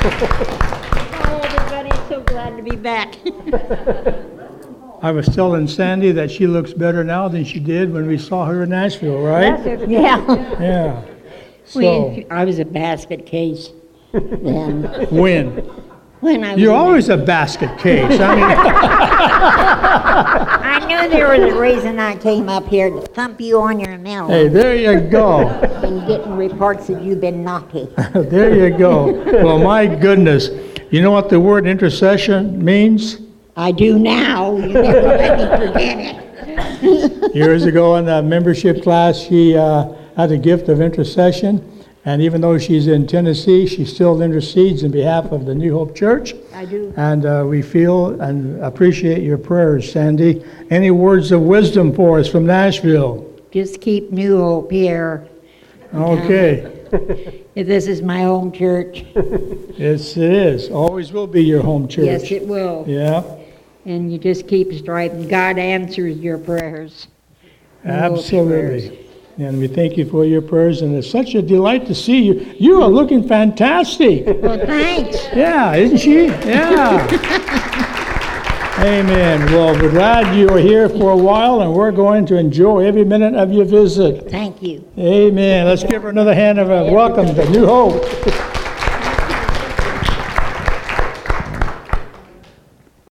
Oh, everybody, so glad to be back. I was telling Sandy that she looks better now than she did when we saw her in Nashville, right? Yeah. Yeah. So, I was a basket case then. When I was You're always a basket case. I I knew there was a reason I came up here to thump you on your mill. hey, there you go. And getting reports that you've been naughty. There you go. Well, my goodness. You know what the word intercession means? I do now. You never let me forget it. Years ago in the membership class, she had a gift of intercession. And even though she's in Tennessee, she still intercedes in behalf of the New Hope Church. I do. And we feel and appreciate your prayers, Sandy. Any words of wisdom for us from Nashville? Just keep New Hope here. Okay. This is my home church. Yes, it is. Always will be your home church. Yes, it will. Yeah, And you just keep striving. God answers your prayers. New Hope's absolutely. prayers. And we thank you for your prayers, and it's such a delight to see you. You are looking fantastic. Well, thanks. Yeah, isn't she? Yeah. Amen. Well, we're glad you are here for a while, and we're going to enjoy every minute of your visit. Thank you. Amen. Let's give her another hand of a welcome to New Hope.